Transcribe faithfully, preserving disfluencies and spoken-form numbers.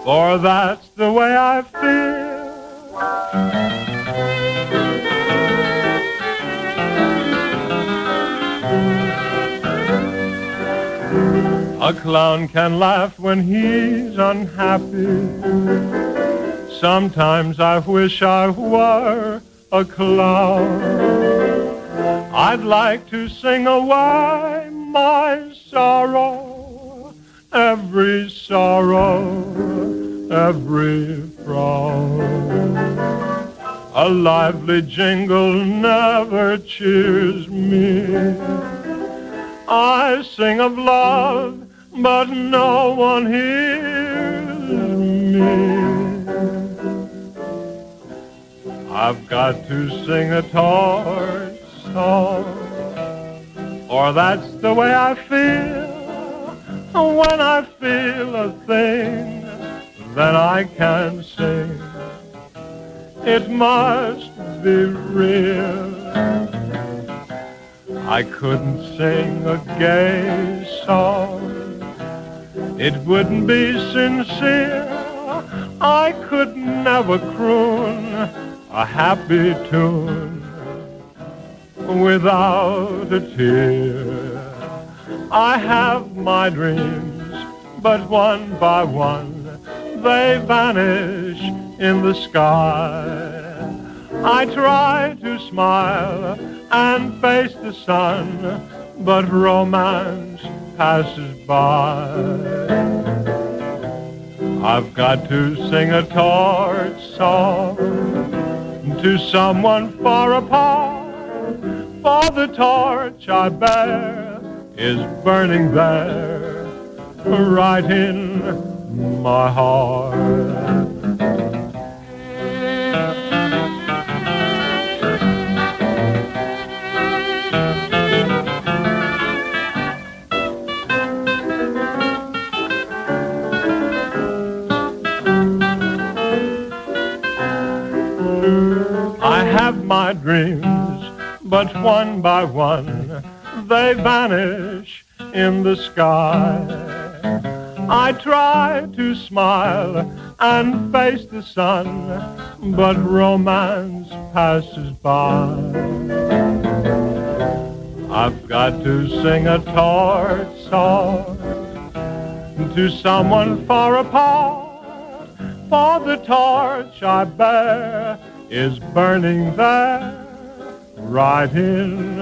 for that's the way I feel. A clown can laugh when he's unhappy. Sometimes I wish I were a clown. I'd like to sing away my sorrow, every sorrow, every frown. A lively jingle never cheers me. I sing of love, but no one hears me. I've got to sing a torch song, or that's the way I feel. When I feel a thing, then I can sing. It must be real. I couldn't sing a gay song, it wouldn't be sincere. I could never croon a happy tune without a tear. I have my dreams, but one by one they vanish in the sky. I try to smile and face the sun, but romance passes by. I've got to sing a torch song to someone far apart, for the torch I bear is burning there, right in my heart. I have my dreams, but one by one they vanish in the sky. I try to smile and face the sun, but romance passes by. I've got to sing a torch song to someone far apart, for the torch I bear is burning there, right in